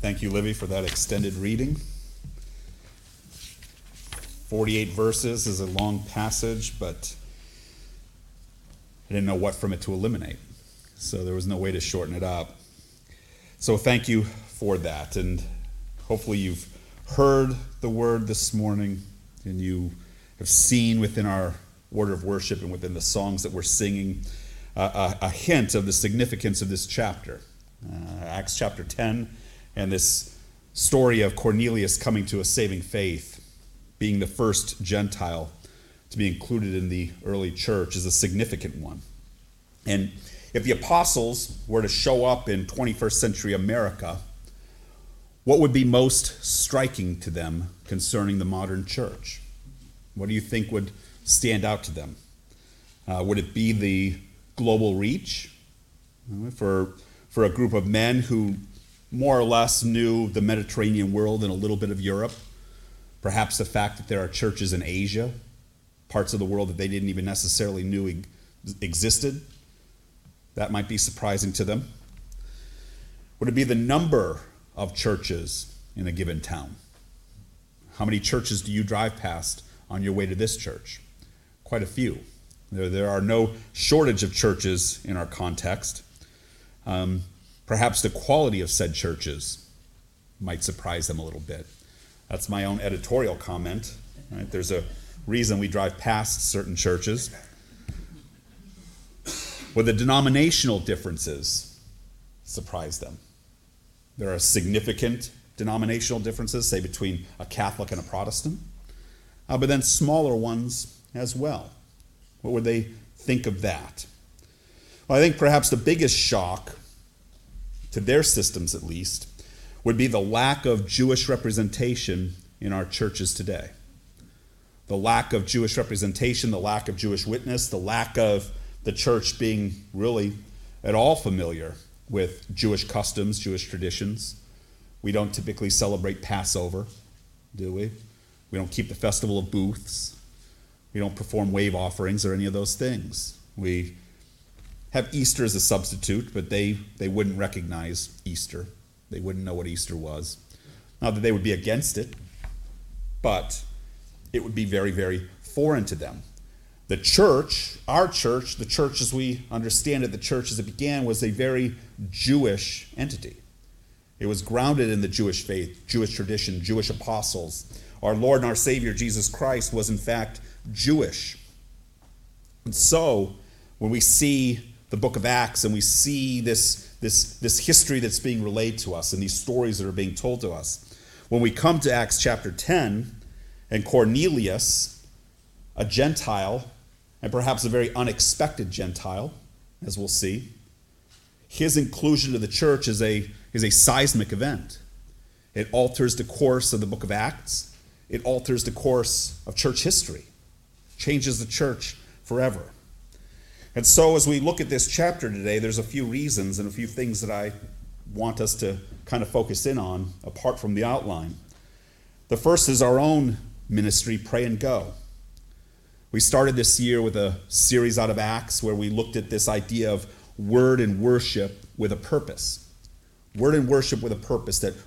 Thank you, Livy, for that extended reading. 48 verses is a long passage, but I didn't know what from it to eliminate, so there was no way to shorten it up. So thank you for that, and hopefully you've heard the word this morning, and you have seen within our order of worship and within the songs that we're singing a hint of the significance of this chapter. Acts chapter 10, and this story of Cornelius coming to a saving faith, being the first Gentile to be included in the early church, is a significant one. And if the apostles were to show up in 21st century America, what would be most striking to them concerning the modern church? What do you think would stand out to them? Would it be the global reach for a group of men who more or less knew the Mediterranean world and a little bit of Europe? Perhaps the fact that there are churches in Asia, parts of the world that they didn't even necessarily knew existed, that might be surprising to them. Would it be the number of churches in a given town? How many churches do you drive past on your way to this church? Quite a few. There are no shortage of churches in our context. Perhaps the quality of said churches might surprise them a little bit. That's my own editorial comment. Right? There's a reason we drive past certain churches. Would the denominational differences surprise them? There are significant denominational differences, say between a Catholic and a Protestant, but then smaller ones as well. What would they think of that? Well, I think perhaps the biggest shock, to their systems at least, would be the lack of Jewish representation in our churches today. The lack of Jewish representation, the lack of Jewish witness, the lack of the church being really at all familiar with Jewish customs, Jewish traditions. We don't typically celebrate Passover, do we? We don't keep the Festival of Booths. We don't perform wave offerings or any of those things. We have Easter as a substitute, but they wouldn't recognize Easter. They wouldn't know what Easter was. Not that they would be against it, but it would be very, very foreign to them. The church, our church, the church as we understand it, the church as it began, was a very Jewish entity. It was grounded in the Jewish faith, Jewish tradition, Jewish apostles. Our Lord and our Savior, Jesus Christ, was in fact Jewish. And so, when we see the book of Acts and we see this history that's being relayed to us and these stories that are being told to us, when we come to Acts chapter 10 and Cornelius, a Gentile, and perhaps a very unexpected Gentile, as we'll see, his inclusion to the church is a seismic event. It alters the course of the book of Acts. It alters the course of church history, changes the church forever. And so as we look at this chapter today, there's a few reasons and a few things that I want us to kind of focus in on apart from the outline. The first is our own ministry, Pray and Go. We started this year with a series out of Acts where we looked at this idea of word and worship with a purpose. Word and worship with a purpose, that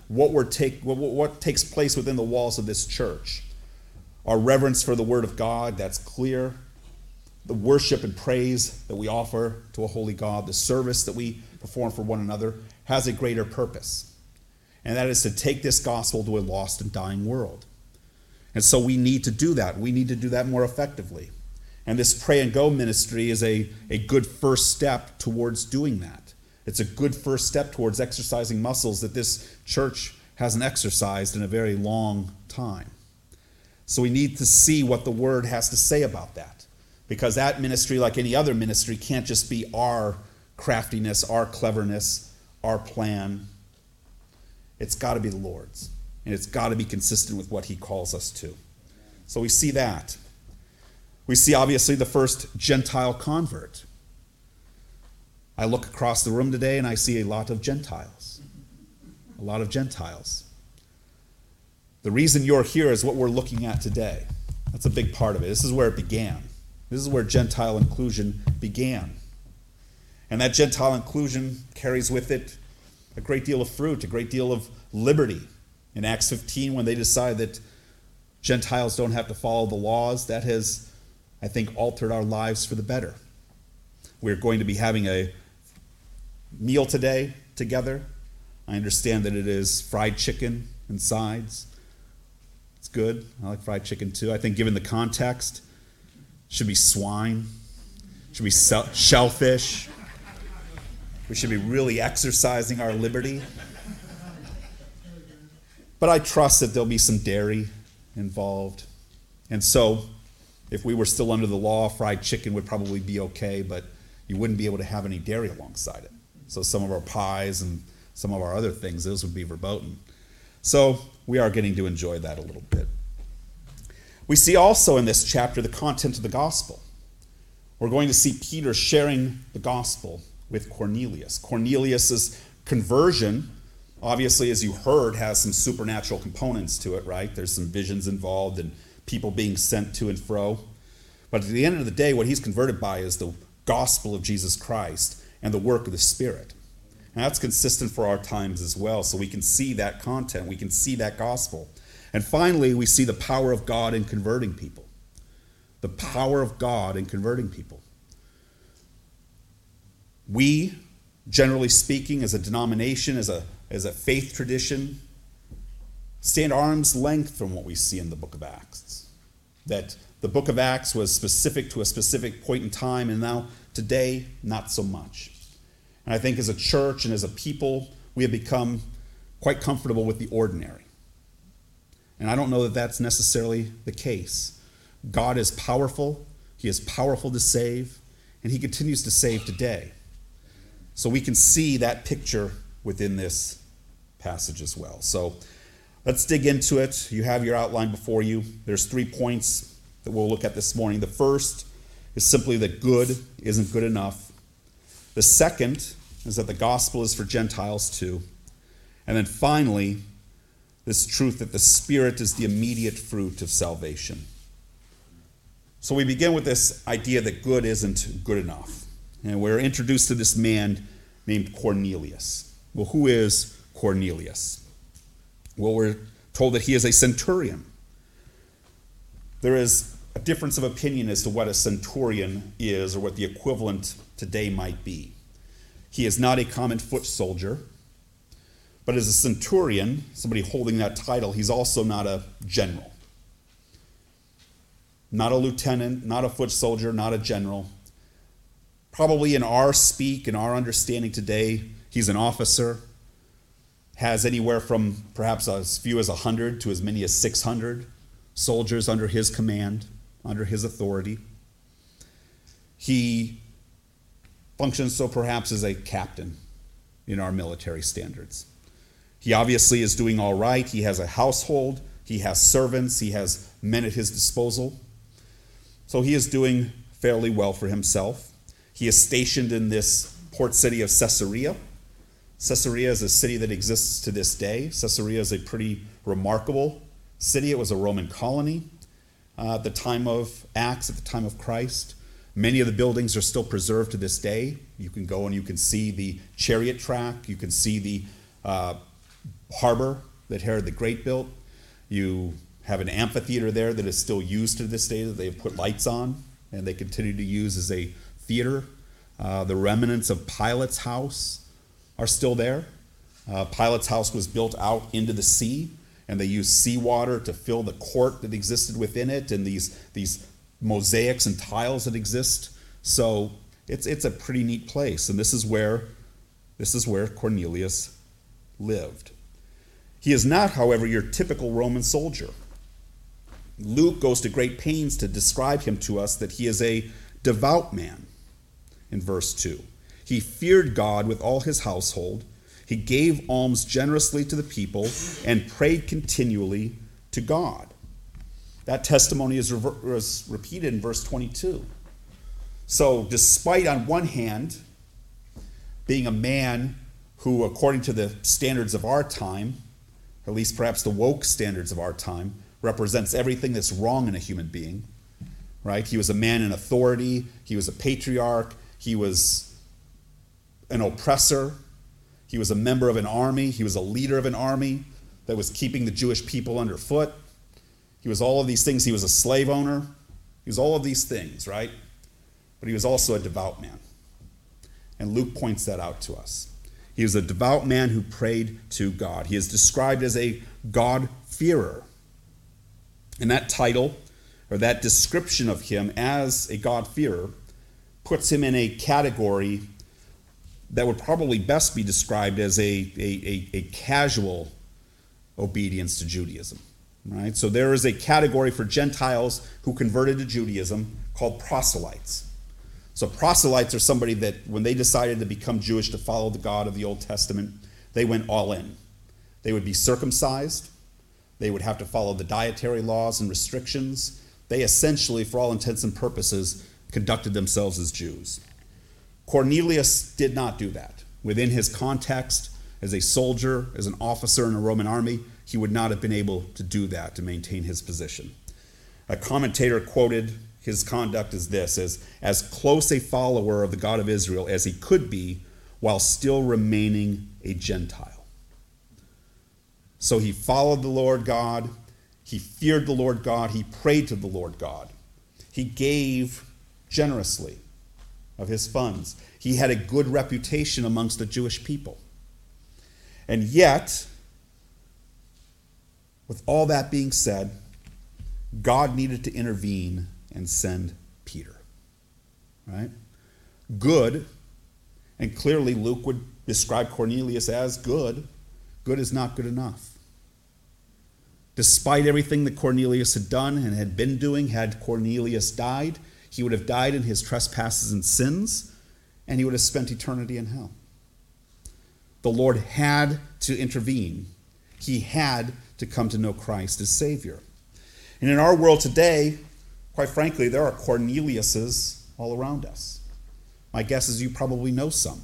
what takes place within the walls of this church. Our reverence for the Word of God, that's clear. The worship and praise that we offer to a holy God, the service that we perform for one another, has a greater purpose. And that is to take this gospel to a lost and dying world. And so we need to do that. We need to do that more effectively. And this Pray and Go ministry is a good first step towards doing that. It's a good first step towards exercising muscles that this church hasn't exercised in a very long time. So we need to see what the Word has to say about that. Because that ministry, like any other ministry, can't just be our craftiness, our cleverness, our plan. It's got to be the Lord's. And it's got to be consistent with what He calls us to. So we see that. We see, obviously, the first Gentile convert. I look across the room today and I see a lot of Gentiles. A lot of Gentiles. The reason you're here is what we're looking at today. That's a big part of it. This is where it began. This is where Gentile inclusion began. And that Gentile inclusion carries with it a great deal of fruit, a great deal of liberty. In Acts 15, when they decide that Gentiles don't have to follow the laws, that has, I think, altered our lives for the better. We're going to be having a meal today together. I understand that it is fried chicken and sides. It's good. I like fried chicken too. I think given the context, it should be swine. It should be shellfish. We should be really exercising our liberty. But I trust that there'll be some dairy involved. And so, if we were still under the law, fried chicken would probably be okay, but you wouldn't be able to have any dairy alongside it. So some of our pies and some of our other things, those would be verboten. So we are getting to enjoy that a little bit. We see also in this chapter the content of the gospel. We're going to see Peter sharing the gospel with Cornelius. Cornelius's conversion, obviously, as you heard, has some supernatural components to it, right? There's some visions involved and people being sent to and fro. But at the end of the day, what he's converted by is the gospel of Jesus Christ and the work of the Spirit. And that's consistent for our times as well, so we can see that content, we can see that gospel. And finally, we see the power of God in converting people. The power of God in converting people. We, generally speaking, as a denomination, as a faith tradition, stand arm's length from what we see in the book of Acts. That the book of Acts was specific to a specific point in time, and now today, not so much. And I think as a church and as a people, we have become quite comfortable with the ordinary. And I don't know that that's necessarily the case. God is powerful. He is powerful to save, and he continues to save today. So we can see that picture within this passage as well. So let's dig into it. You have your outline before you. There's 3 points that we'll look at this morning. The first is simply that good isn't good enough. The second is that the gospel is for Gentiles too. And then finally, this truth that the Spirit is the immediate fruit of salvation. So we begin with this idea that good isn't good enough. And we're introduced to this man named Cornelius. Well, who is Cornelius? Well, we're told that he is a centurion. There is a difference of opinion as to what a centurion is or what the equivalent today might be. He is not a common foot soldier, but as a centurion, somebody holding that title, he's also not a general. Not a lieutenant, not a foot soldier, not a general. Probably in our speak, in our understanding today, he's an officer, has anywhere from perhaps as few as 100 to as many as 600 soldiers under his command, under his authority. He functions so perhaps as a captain in our military standards. He obviously is doing all right. He has a household. He has servants. He has men at his disposal. So he is doing fairly well for himself. He is stationed in this port city of Caesarea. Caesarea is a city that exists to this day. Caesarea is a pretty remarkable city. It was a Roman colony at the time of Acts, at the time of Christ. Many of the buildings are still preserved to this day. You can go and you can see the chariot track. You can see the harbor that Herod the Great built. You have an amphitheater there that is still used to this day that they've put lights on and they continue to use as a theater. The remnants of Pilate's house are still there. Pilate's house was built out into the sea, and they used seawater to fill the court that existed within it and these mosaics and tiles that exist. So it's a pretty neat place, and this is where Cornelius lived. He is not, however, your typical Roman soldier. Luke goes to great pains to describe him to us that he is a devout man in verse 2. He feared God with all his household. He gave alms generously to the people and prayed continually to God. That testimony is repeated in verse 22. So despite on one hand being a man who, according to the standards of our time, at least perhaps the woke standards of our time, represents everything that's wrong in a human being, right? He was a man in authority. He was a patriarch. He was an oppressor. He was a member of an army. He was a leader of an army that was keeping the Jewish people underfoot. He was all of these things. He was a slave owner. He was all of these things, right? But he was also a devout man. And Luke points that out to us. He was a devout man who prayed to God. He is described as a God-fearer. And that title, or that description of him as a God-fearer, puts him in a category that would probably best be described as a casual obedience to Judaism. Right? So there is a category for Gentiles who converted to Judaism called proselytes. So proselytes are somebody that when they decided to become Jewish, to follow the God of the Old Testament, they went all in. They would be circumcised. They would have to follow the dietary laws and restrictions. They essentially, for all intents and purposes, conducted themselves as Jews. Cornelius did not do that. Within his context, as a soldier, as an officer in a Roman army, he would not have been able to do that to maintain his position. A commentator quoted his conduct as this, as close a follower of the God of Israel as he could be while still remaining a Gentile. So he followed the Lord God, he feared the Lord God, he prayed to the Lord God. He gave generously of his funds. He had a good reputation amongst the Jewish people. And yet, with all that being said, God needed to intervene and send Peter. Right? Good, and clearly Luke would describe Cornelius as good. Good is not good enough. Despite everything that Cornelius had done and had been doing, had Cornelius died, he would have died in his trespasses and sins, and he would have spent eternity in hell. The Lord had to intervene. He had to come to know Christ as Savior. And in our world today, quite frankly, there are Corneliuses all around us. My guess is you probably know some.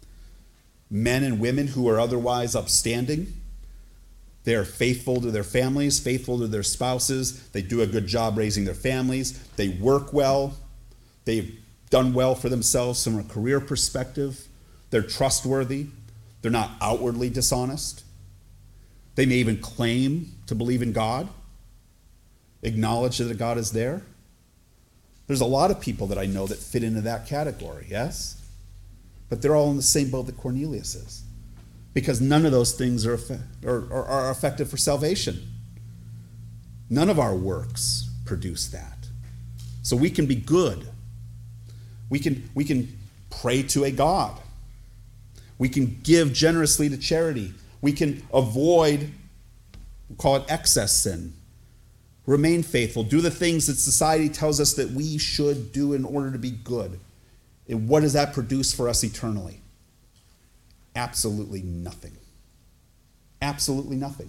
Men and women who are otherwise upstanding. They are faithful to their families, faithful to their spouses. They do a good job raising their families. They work well. They've done well for themselves from a career perspective. They're trustworthy. They're not outwardly dishonest. They may even claim to believe in God, acknowledge that God is there. There's a lot of people that I know that fit into that category, yes? But they're all in the same boat that Cornelius is, because none of those things are effective for salvation. None of our works produce that. So we can be good. We can pray to a God. We can give generously to charity. We can avoid, we'll call it excess sin. Remain faithful. Do the things that society tells us that we should do in order to be good. And what does that produce for us eternally? Absolutely nothing. Absolutely nothing.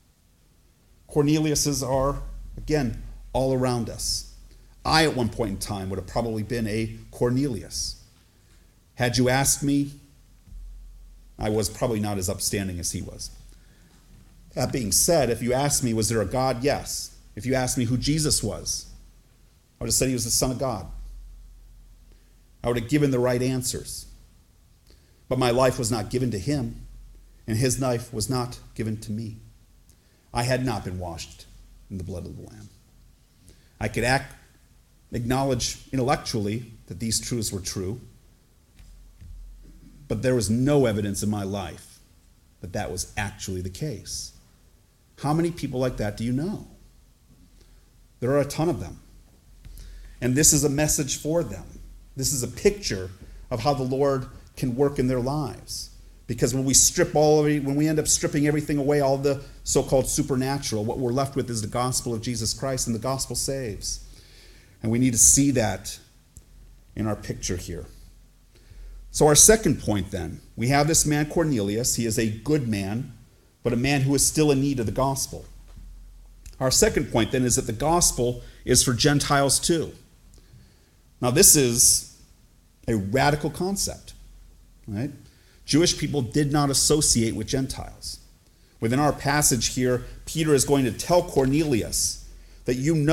Corneliuses are, again, all around us. I, at one point in time, would have probably been a Cornelius. Had you asked me, I was probably not as upstanding as he was. That being said, if you asked me, was there a God? Yes. If you asked me who Jesus was, I would have said he was the Son of God. I would have given the right answers. But my life was not given to him, and his life was not given to me. I had not been washed in the blood of the Lamb. I could acknowledge intellectually that these truths were true, but there was no evidence in my life that that was actually the case. How many people like that do you know? There are a ton of them. And this is a message for them. This is a picture of how the Lord can work in their lives. Because when we end up stripping everything away, all the so-called supernatural, what we're left with is the gospel of Jesus Christ, and the gospel saves. And we need to see that in our picture here. So our second point then, we have this man Cornelius. He is a good man, but a man who is still in need of the gospel. Our second point then is that the gospel is for Gentiles too. Now this is a radical concept, right? Jewish people did not associate with Gentiles. Within our passage here, Peter is going to tell Cornelius that in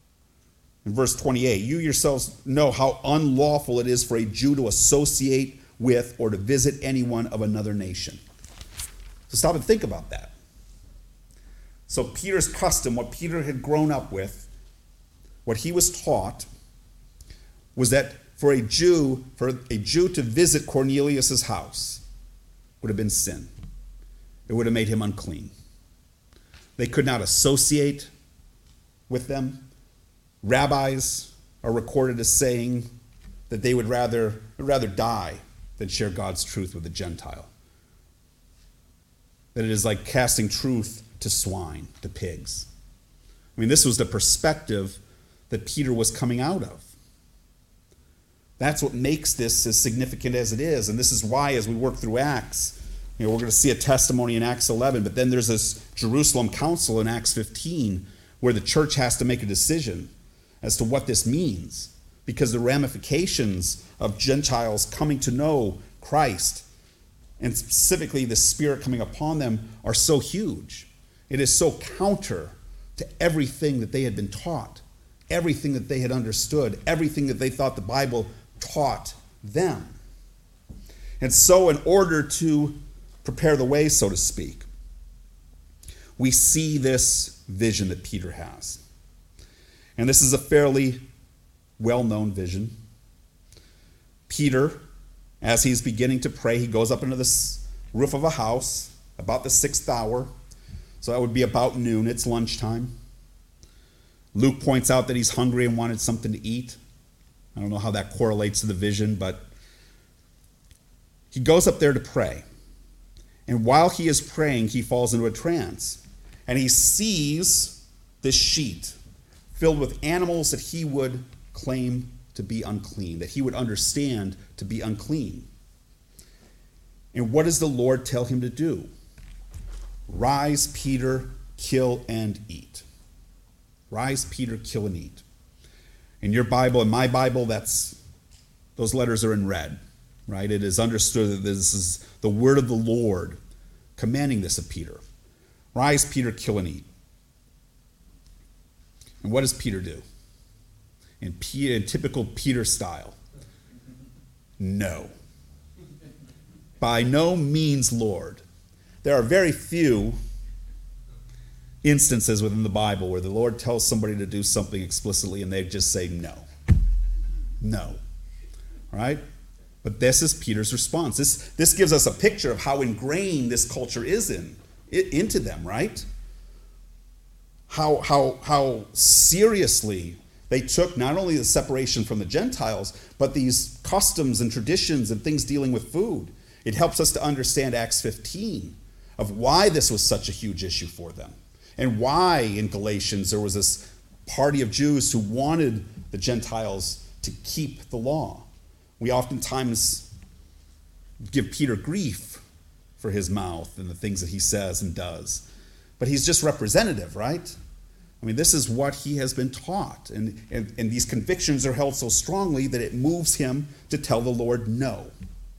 verse 28, you yourselves know how unlawful it is for a Jew to associate with or to visit anyone of another nation. So stop and think about that. So Peter's custom, what Peter had grown up with, what he was taught, was that for a Jew to visit Cornelius' house would have been sin. It would have made him unclean. They could not associate with them. Rabbis are recorded as saying that they would rather die than share God's truth with a Gentile. That it is like casting truth to swine, to pigs. I mean, this was the perspective that Peter was coming out of. That's what makes this as significant as it is. And this is why, as we work through Acts, we're going to see a testimony in Acts 11, but then there's this Jerusalem council in Acts 15 where the church has to make a decision as to what this means, because the ramifications of Gentiles coming to know Christ, and specifically the Spirit coming upon them, are so huge. It is so counter to everything that they had been taught, everything that they had understood, everything that they thought the Bible taught them. And so in order to prepare the way, so to speak, we see this vision that Peter has. And this is a fairly well-known vision. Peter, as he's beginning to pray, he goes up into the roof of a house about the 6th hour. So that would be about noon. It's lunchtime. Luke points out that he's hungry and wanted something to eat. I don't know how that correlates to the vision, but he goes up there to pray. And while he is praying, he falls into a trance. And he sees this sheet filled with animals that he would claim to be unclean, that he would understand to be unclean. And what does the Lord tell him to do? Rise, Peter, kill and eat. Rise, Peter, kill and eat. In your Bible, in my Bible, those letters are in red, right? It is understood that this is the word of the Lord commanding this of Peter. Rise, Peter, kill and eat. And what does Peter do? In typical Peter style, no. By no means, Lord. There are very few instances within the Bible where the Lord tells somebody to do something explicitly and they just say no. No. All right? But this is Peter's response. This gives us a picture of how ingrained this culture is into them, right? How seriously they took not only the separation from the Gentiles, but these customs and traditions and things dealing with food. It helps us to understand Acts 15 of why this was such a huge issue for them, and why in Galatians there was this party of Jews who wanted the Gentiles to keep the law. We oftentimes give Peter grief for his mouth and the things that he says and does. But he's just representative, right? I mean, this is what he has been taught. And these convictions are held so strongly that it moves him to tell the Lord no.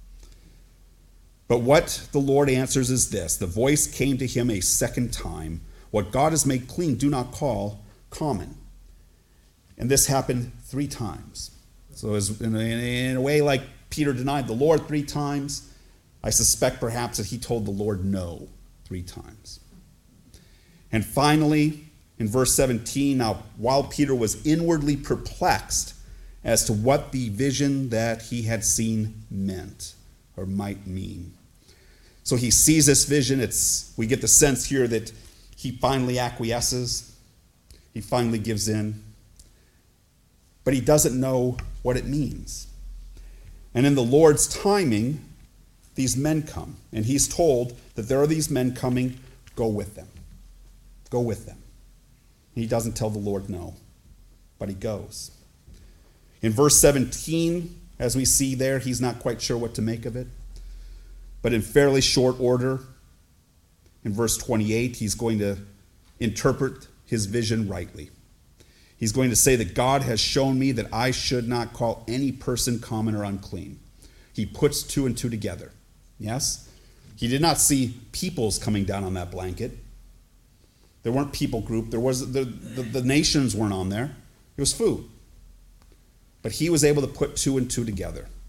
But what the Lord answers is this: the voice came to him a second time. What God has made clean, do not call common. And this happened 3 times. So as in a way like Peter denied the Lord 3 times, I suspect perhaps that he told the Lord no 3 times. And finally, in verse 17, now while Peter was inwardly perplexed as to what the vision that he had seen meant or might mean. So he sees this vision. We get the sense here that he finally acquiesces. He finally gives in. But he doesn't know what it means. And in the Lord's timing, these men come. And he's told that there are these men coming. Go with them. Go with them. And he doesn't tell the Lord no, but he goes. In verse 17, as we see there, he's not quite sure what to make of it. But in fairly short order, in verse 28, he's going to interpret his vision rightly. He's going to say that God has shown me that I should not call any person common or unclean. He puts 2 and 2 together. Yes? He did not see peoples coming down on that blanket. There weren't people group. There was the nations weren't on there. It was food. But he was able to put 2 and 2 together.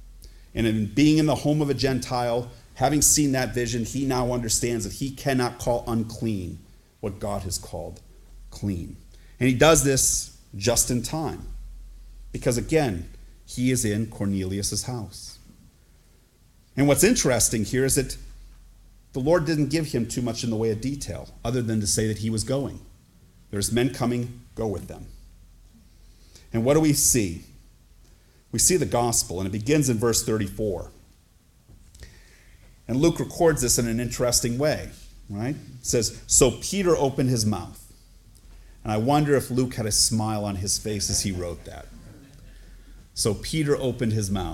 And in being in the home of a Gentile, having seen that vision, he now understands that he cannot call unclean what God has called clean. And he does this just in time. Because again, he is in Cornelius' house. And what's interesting here is that the Lord didn't give him too much in the way of detail, other than to say that he was going. There's men coming, go with them. And what do we see? We see the gospel, and it begins in verse 34. And Luke records this in an interesting way, right? It says, "So Peter opened his mouth." And I wonder if Luke had a smile on his face as he wrote that. So Peter opened his mouth, ...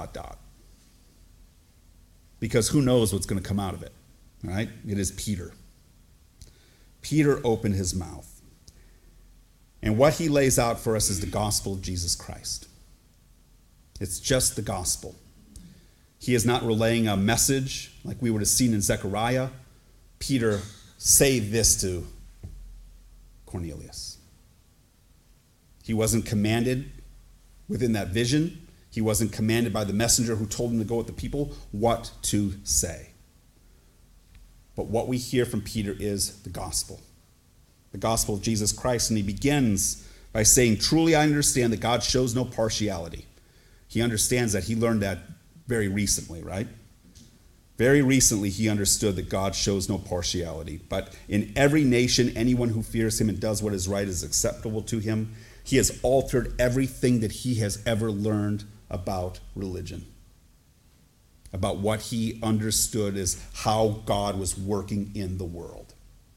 Because who knows what's going to come out of it, right? It is Peter. Peter opened his mouth. And what he lays out for us is the gospel of Jesus Christ. It's just the gospel. He is not relaying a message like we would have seen in Zechariah. Peter, say this to Cornelius. He wasn't commanded within that vision. He wasn't commanded by the messenger who told him to go with the people what to say. But what we hear from Peter is the gospel of Jesus Christ. And he begins by saying, "Truly I understand that God shows no partiality." He understands that. He learned that very recently, right? Very recently he understood that God shows no partiality. But in every nation, anyone who fears him and does what is right is acceptable to him. He has altered everything that he has ever learned about religion, about what he understood as how God was working in the world.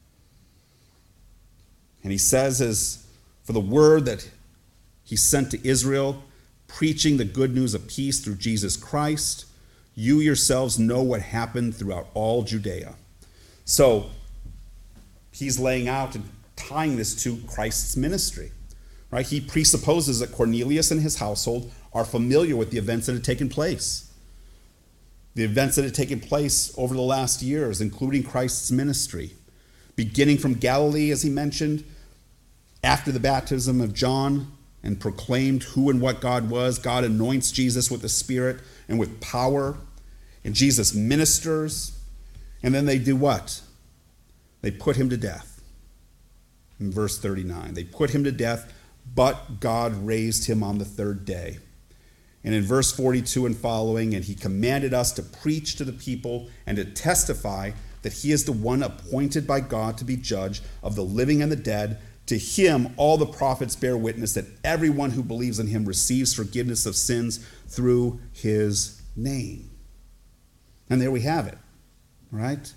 And he says, as for the word that he sent to Israel, preaching the good news of peace through Jesus Christ, you yourselves know what happened throughout all Judea. So he's laying out and tying this to Christ's ministry, right? He presupposes that Cornelius and his household are familiar with the events that had taken place. The events that had taken place over the last years, including Christ's ministry, beginning from Galilee, as he mentioned, after the baptism of John, and proclaimed who and what God was. God anoints Jesus with the Spirit and with power, and Jesus ministers, and then they do what? They put him to death. In verse 39, they put him to death, but God raised him on the third day. And in verse 42 and following, and he commanded us to preach to the people and to testify that he is the one appointed by God to be judge of the living and the dead. To him all the prophets bear witness that everyone who believes in him receives forgiveness of sins through his name. And there we have it, right?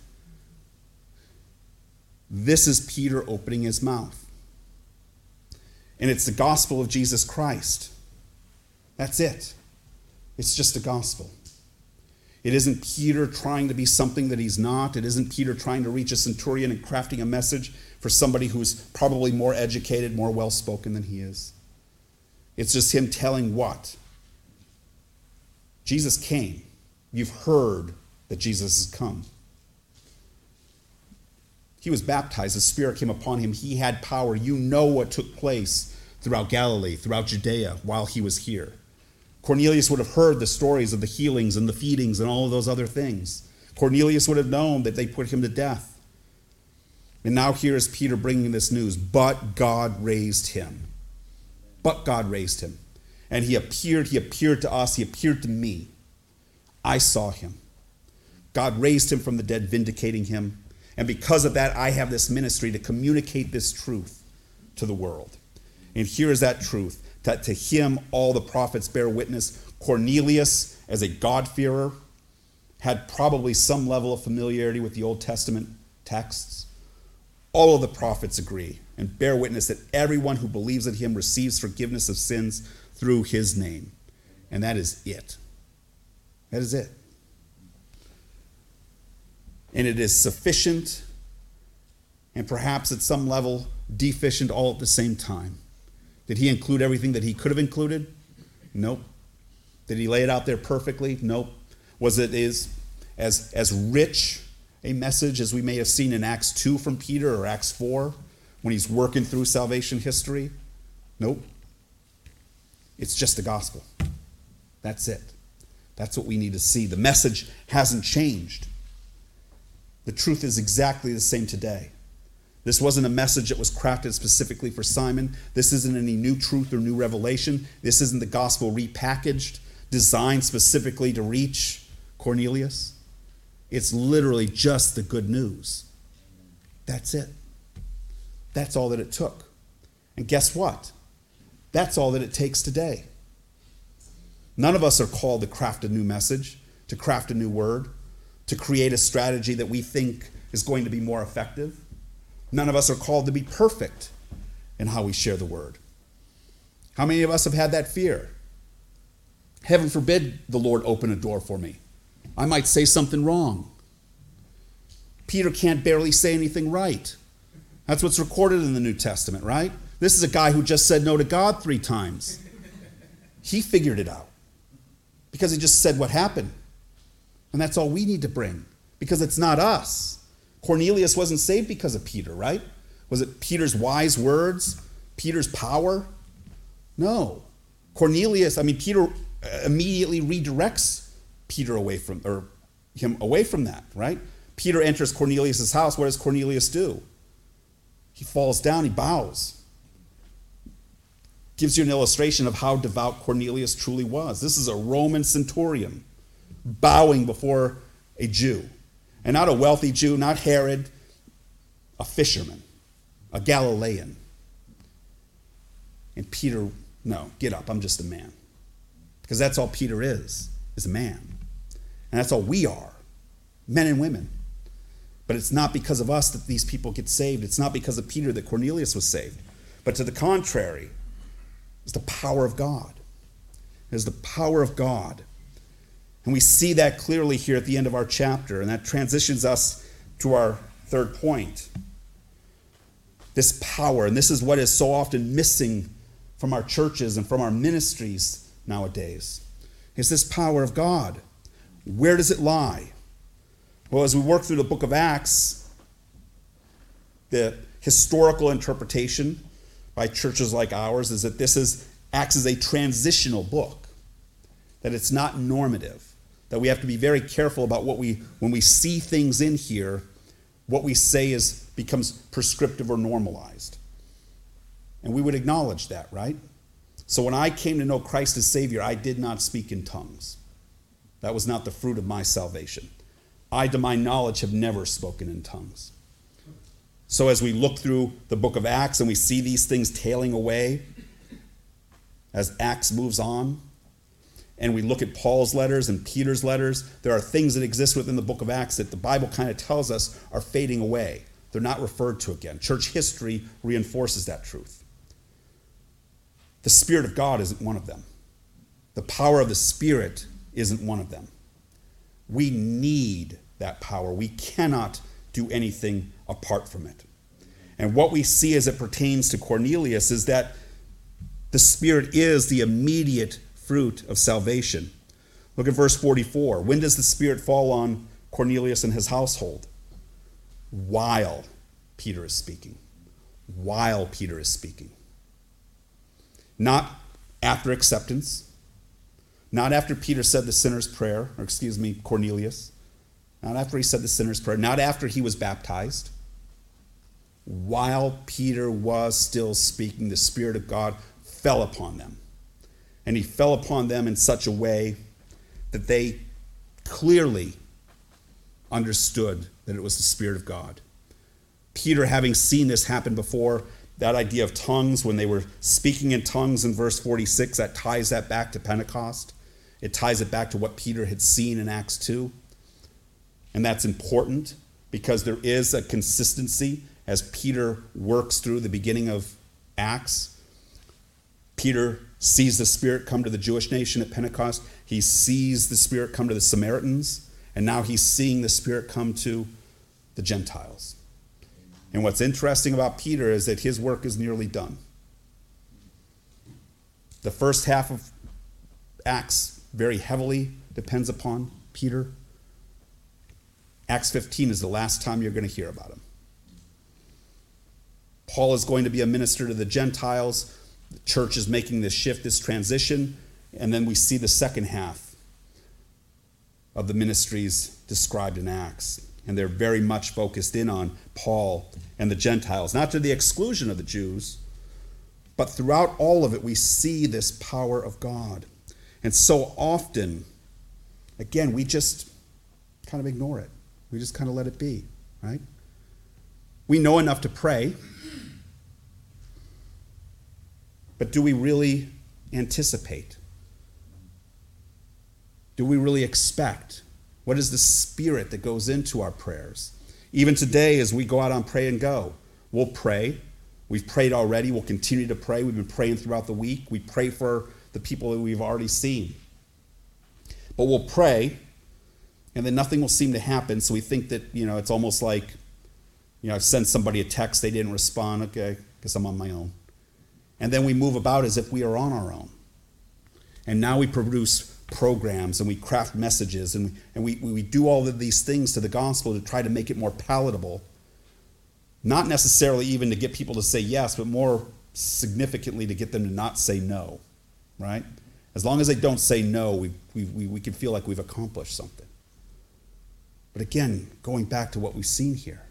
This is Peter opening his mouth. And it's the gospel of Jesus Christ. That's it. It's just the gospel. It isn't Peter trying to be something that he's not. It isn't Peter trying to reach a centurion and crafting a message for somebody who's probably more educated, more well-spoken than he is. It's just him telling what? Jesus came. You've heard that Jesus has come. He was baptized. The Spirit came upon him. He had power. You know what took place throughout Galilee, throughout Judea while he was here. Cornelius would have heard the stories of the healings and the feedings and all of those other things. Cornelius would have known that they put him to death. And now here is Peter bringing this news. But God raised him. But God raised him. And he appeared to us, he appeared to me. I saw him. God raised him from the dead, vindicating him. And because of that, I have this ministry to communicate this truth to the world. And here is that truth, that to him all the prophets bear witness. Cornelius, as a God-fearer, had probably some level of familiarity with the Old Testament texts. All of the prophets agree and bear witness that everyone who believes in him receives forgiveness of sins through his name. And that is it. That is it. And it is sufficient and perhaps at some level deficient all at the same time. Did he include everything that he could have included? Nope. Did he lay it out there perfectly? Nope. Was it as rich a message as we may have seen in Acts 2 from Peter or Acts 4 when he's working through salvation history? Nope. It's just the gospel. That's it. That's what we need to see. The message hasn't changed. The truth is exactly the same today. This wasn't a message that was crafted specifically for Simon. This isn't any new truth or new revelation. This isn't the gospel repackaged, designed specifically to reach Cornelius. It's literally just the good news. That's it. That's all that it took. And guess what? That's all that it takes today. None of us are called to craft a new message, to craft a new word, to create a strategy that we think is going to be more effective. None of us are called to be perfect in how we share the word. How many of us have had that fear? Heaven forbid the Lord open a door for me. I might say something wrong. Peter can't barely say anything right. That's what's recorded in the New Testament, right? This is a guy who just said no to God 3 times. He figured it out because he just said what happened. And that's all we need to bring, because it's not us. Cornelius wasn't saved because of Peter, right? Was it Peter's wise words? Peter's power? No. Peter immediately redirects him away from that, right? Peter enters Cornelius' house. What does Cornelius do? He falls down, he bows. Gives you an illustration of how devout Cornelius truly was. This is a Roman centurion bowing before a Jew. And not a wealthy Jew, not Herod, a fisherman, a Galilean. And Peter, no, get up, I'm just a man. Because that's all Peter is a man. And that's all we are, men and women. But it's not because of us that these people get saved. It's not because of Peter that Cornelius was saved. But to the contrary, it's the power of God. It is the power of God. And we see that clearly here at the end of our chapter, and that transitions us to our third point. This power, and this is what is so often missing from our churches and from our ministries nowadays, is this power of God. Where does it lie? Well, as we work through the book of Acts, the historical interpretation by churches like ours is that Acts is a transitional book, that it's not normative. That we have to be very careful about when we see things in here, what we say becomes prescriptive or normalized. And we would acknowledge that, right? So when I came to know Christ as Savior, I did not speak in tongues. That was not the fruit of my salvation. I, to my knowledge, have never spoken in tongues. So as we look through the book of Acts and we see these things tailing away as Acts moves on, and we look at Paul's letters and Peter's letters, there are things that exist within the book of Acts that the Bible kind of tells us are fading away. They're not referred to again. Church history reinforces that truth. The Spirit of God isn't one of them. The power of the Spirit isn't one of them. We need that power. We cannot do anything apart from it. And what we see as it pertains to Cornelius is that the Spirit is the immediate fruit of salvation. Look at verse 44. When does the Spirit fall on Cornelius and his household? While Peter is speaking. While Peter is speaking. Not after acceptance. Not after Peter said the sinner's prayer, Cornelius. Not after he said the sinner's prayer. Not after he was baptized. While Peter was still speaking, the Spirit of God fell upon them. And he fell upon them in such a way that they clearly understood that it was the Spirit of God. Peter, having seen this happen before, that idea of tongues, when they were speaking in tongues in verse 46, that ties that back to Pentecost. It ties it back to what Peter had seen in Acts 2. And that's important because there is a consistency as Peter works through the beginning of Acts. Peter sees the Spirit come to the Jewish nation at Pentecost. He sees the Spirit come to the Samaritans. And now he's seeing the Spirit come to the Gentiles. And what's interesting about Peter is that his work is nearly done. The first half of Acts very heavily depends upon Peter. Acts 15 is the last time you're going to hear about him. Paul is going to be a minister to the Gentiles. The church is making this shift, this transition. And then we see the second half of the ministries described in Acts. And they're very much focused in on Paul and the Gentiles, not to the exclusion of the Jews, but throughout all of it, we see this power of God. And so often, again, we just kind of ignore it. We just kind of let it be, right? We know enough to pray, but do we really anticipate? Do we really expect? What is the spirit that goes into our prayers? Even today, as we go out on Pray and Go, we'll pray. We've prayed already. We'll continue to pray. We've been praying throughout the week. We pray for the people that we've already seen. But we'll pray, and then nothing will seem to happen. So we think that, it's almost like, I've sent somebody a text, they didn't respond. Okay, guess I'm on my own. And then we move about as if we are on our own. And now we produce programs and we craft messages and we do all of these things to the gospel to try to make it more palatable. Not necessarily even to get people to say yes, but more significantly to get them to not say no, right? As long as they don't say no, we can feel like we've accomplished something. But again, going back to what we've seen here,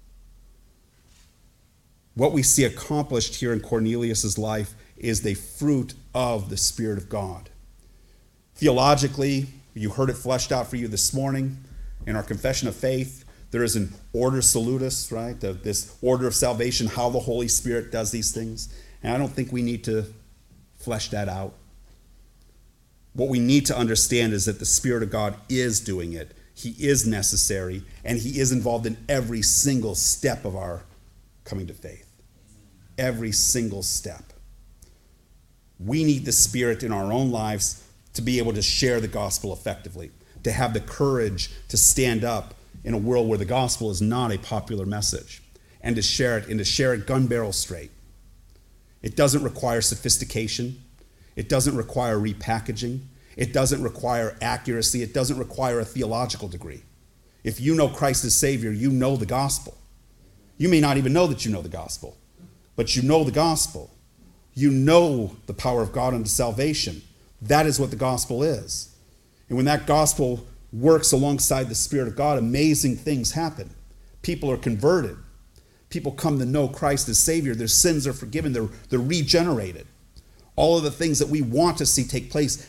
what we see accomplished here in Cornelius' life is the fruit of the Spirit of God. Theologically, you heard it fleshed out for you this morning in our confession of faith. There is an order salutis, right? This order of salvation, how the Holy Spirit does these things. And I don't think we need to flesh that out. What we need to understand is that the Spirit of God is doing it. He is necessary, and he is involved in every single step of our coming to faith. Every single step. We need the Spirit in our own lives to be able to share the gospel effectively, to have the courage to stand up in a world where the gospel is not a popular message, and to share it gun barrel straight. It doesn't require sophistication. It doesn't require repackaging. It doesn't require accuracy. It doesn't require a theological degree. If you know Christ as Savior, you know the gospel. You may not even know that you know the gospel, but you know the gospel. You know the power of God unto salvation. That is what the gospel is. And when that gospel works alongside the Spirit of God, amazing things happen. People are converted. People come to know Christ as Savior. Their sins are forgiven. They're regenerated. All of the things that we want to see take place.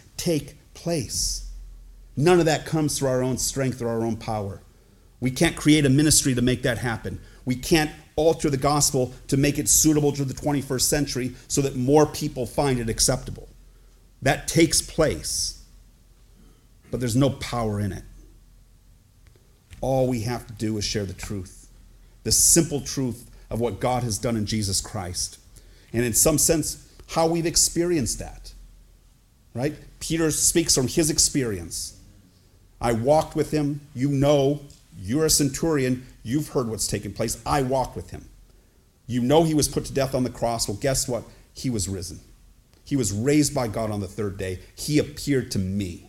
None of that comes through our own strength or our own power. We can't create a ministry to make that happen. We can't alter the gospel to make it suitable to the 21st century so that more people find it acceptable. That takes place, but there's no power in it. All we have to do is share the truth, the simple truth of what God has done in Jesus Christ. And in some sense, how we've experienced that, right? Peter speaks from his experience. I walked with him. You're a centurion. You've heard what's taken place. I walked with him. You know he was put to death on the cross. Well, guess what? He was risen. He was raised by God on the third day. He appeared to me.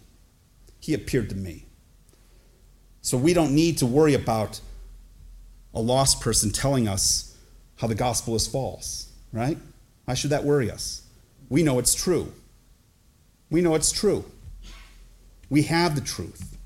So we don't need to worry about a lost person telling us how the gospel is false, right? Why should that worry us? We know it's true. We have the truth.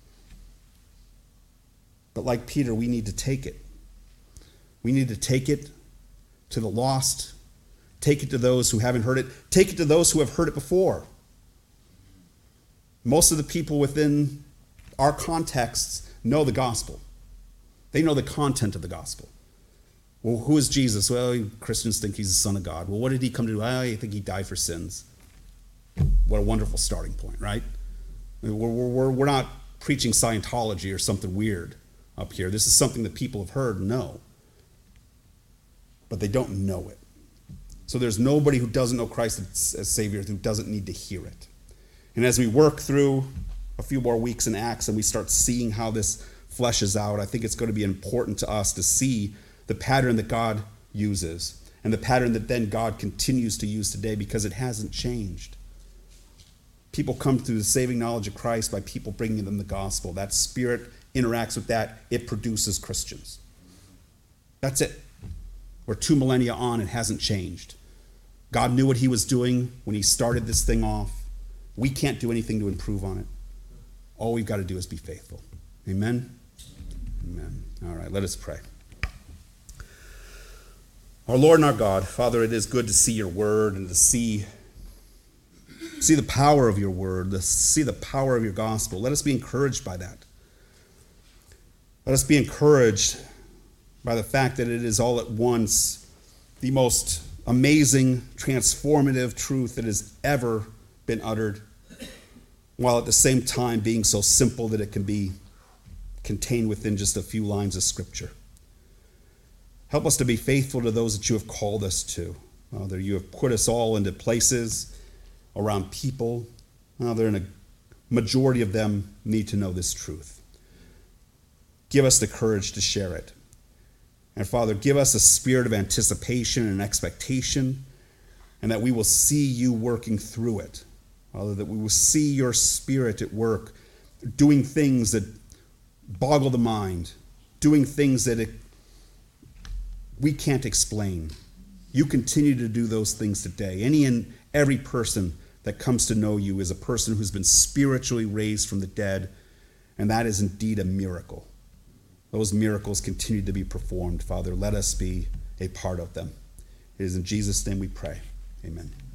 But like Peter, we need to take it. We need to take it to the lost. Take it to those who haven't heard it. Take it to those who have heard it before. Most of the people within our contexts know the gospel. They know the content of the gospel. Well, who is Jesus? Well, Christians think he's the Son of God. Well, what did he come to do? I think he died for sins. What a wonderful starting point, right? We're not preaching Scientology or something weird up here. This is something that people have heard and know. But they don't know it. So there's nobody who doesn't know Christ as Savior who doesn't need to hear it. And as we work through a few more weeks in Acts and we start seeing how this fleshes out, I think it's going to be important to us to see the pattern that God uses and the pattern that then God continues to use today because it hasn't changed. People come through the saving knowledge of Christ by people bringing them the gospel. That Spirit interacts with that. It produces Christians. That's it. We're 2 millennia on. It hasn't changed. God knew what he was doing when he started this thing off. We can't do anything to improve on it. All we've got to do is be faithful. Amen? Amen. All right, let us pray. Our Lord and our God, Father, it is good to see your word and to see the power of your word, to see the power of your gospel. Let us be encouraged by that. Let us be encouraged by the fact that it is all at once the most amazing, transformative truth that has ever been uttered, while at the same time being so simple that it can be contained within just a few lines of Scripture. Help us to be faithful to those that you have called us to. Father, you have put us all into places around people. Father, and a majority of them need to know this truth. Give us the courage to share it. And Father, give us a spirit of anticipation and expectation, and that we will see you working through it. Father, that we will see your Spirit at work, doing things that boggle the mind, doing things that we can't explain. You continue to do those things today. Any and every person that comes to know you is a person who's been spiritually raised from the dead, and that is indeed a miracle. Those miracles continue to be performed. Father, let us be a part of them. It is in Jesus' name we pray. Amen.